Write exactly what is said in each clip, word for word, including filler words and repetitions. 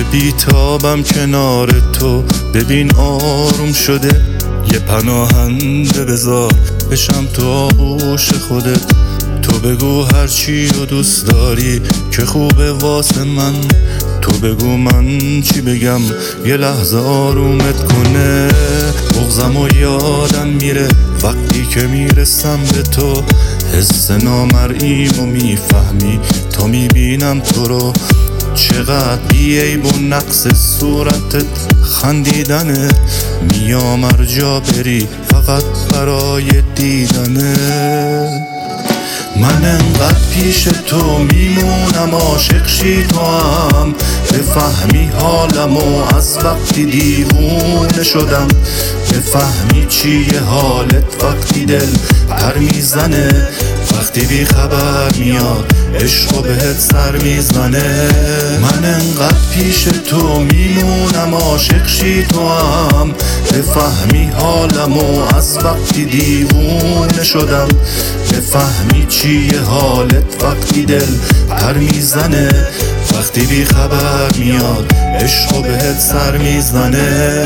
بیتابم کنار تو، ببین آروم شده. یه پناهنده بذار بشم تو آغوش خودت. تو بگو هرچی رو دوست داری که خوبه واسه من. تو بگو من چی بگم یه لحظه آرومت کنه. بغضم و یادم میره وقتی که میرسم به تو. حس نامرئیم و میفهمی تا میبینم تو رو. چقدر بیعیب و نقص صورتت خندیدنه. میام هر جا بری فقط برای دیدنه. من انقدر پیش تو میمونم عاشق شی تو هم بفهمی حالمو از وقتی دیوونه شدم. بفهمی چیه حالت وقتی دل پر میزنه. وقتی بی خبر میاد عشق و بهت سر میزنه. من انقدر پیش تو میمونم عاشق شی تو هم بفهمی حالمو از وقتی دیوونه شدم. بفهمی چیه حالت وقتی دل پر میزنه. وقتی بی خبر میاد عشق و بهت سر میزنه.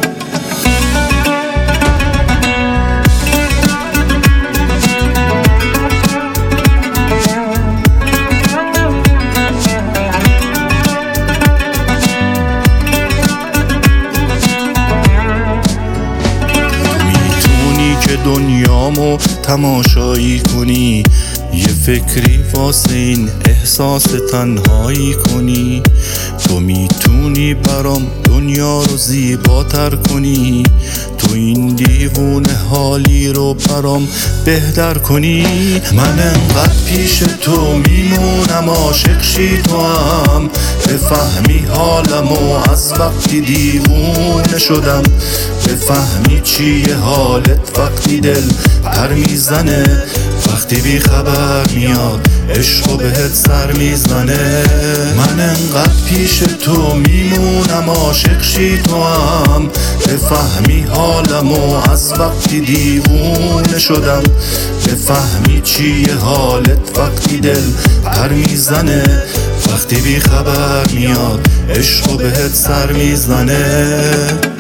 دنیامو تماشایی کنی، یه فکری واسه این احساس تنهایی کنی. تو میتونی برام دنیا رو زیباتر کنی. تو این دیوونه حالی رو برام بهتر کنی. من انقدر پیش تو میمونم عاشق شی تو هم بفهمی حالمو از وقتی دیوونه شدم. بفهمی چیه حالت وقتی دل پر میزنه. وقتی بی خبر میاد عشق و بهت سر میزنه. من انقدر پیش تو میمونم عاشق شی تو هم بفهمی حالمو از وقتی دیوونه شدم. بفهمی چیه حالت وقتی دل پر میزنه. وقتی بی خبر میاد عشق و بهت سر میزنه.